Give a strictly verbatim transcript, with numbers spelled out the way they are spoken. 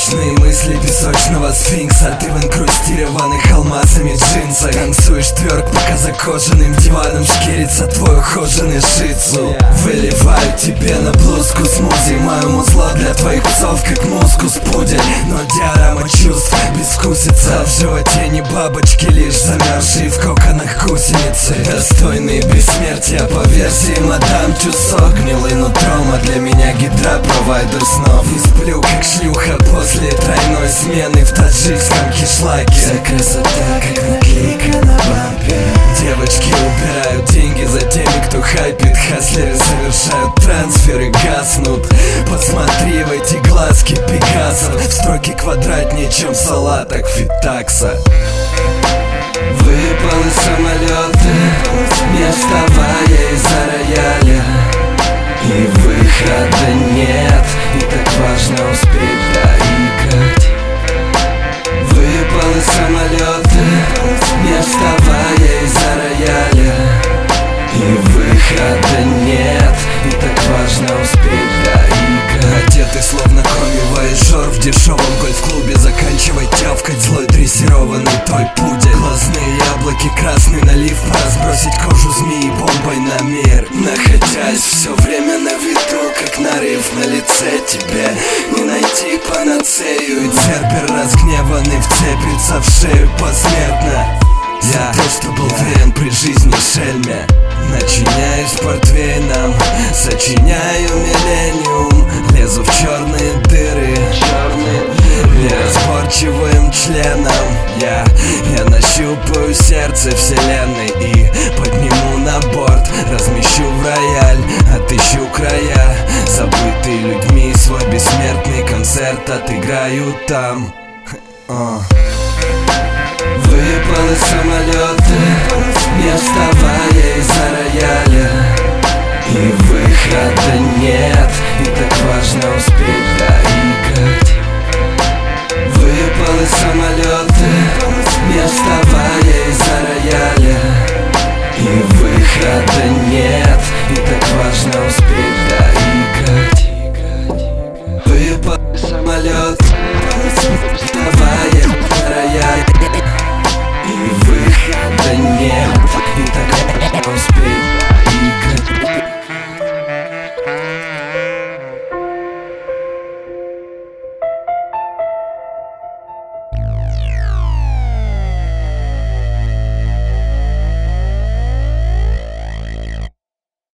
Мрачные мысли песочного сфинкса. Ты в инкрустированных алмазами джинсах танцуешь тверк, пока за кожаным диваном шкерится твой ухоженный шицу. Выливаю тебе на блузку смузи. Мое музло для твоих псов как мускус пудель. Но диорама чувств безвкусица. В животе не бабочки, лишь замерзшие в коконах гусеницы. Достойные бессмертия по версии мадам Тюссо. Гнилый нутром, а для меня гидра провайдер снов. И сплю как шлюха после тройной смены в таджикском кишлаке. Вся красота как наклейка на бампе. Девочки убирают деньги за теми, кто хайпит. Хаслеры совершают трансферы, гаснут. Посмотри в эти глазки пегасов. В строке квадратнее, чем в салатах фитакса. Выпал из самолета, не вставая из-за рояля. И выхода нет, и так важно успеть доиграть. Выпал из самолета, не вставая из-за рояля. И выхода нет, и так важно успеть доиграть. Одетый словно коми-вояжер в дешевом гольф-клубе. Заканчивай тявкать злой дрессированный той пудель. Глазные яблоки, красный налив. Пора сбросить кожу змеи бомбой на мир. Находясь все время на виду, как нарыв на лице. Тебе не найти панацею. И цербер разгневанный вцепится в шею посмертно. Я то, что был верен при жизни шельме. Начиняюсь портвейном, сочиняю миллениум. Лезу в черные дыры, неразборчивым членом. Я, я нащупаю сердце вселенной и подниму на борт. Размещу в рояль, отыщу края, забытые людьми. Свой бессмертный концерт отыграю там. uh. Выпал из самолета, не вставая из-за рояля. И выхода нет, и так важно успеть доиграть. Выпал из самолета, не вставая из-за рояля. И выхода нет, и так важно успеть доиграть. Выпал из самолета, не вставая из-за рояля. И выхода нет, и так важно успеть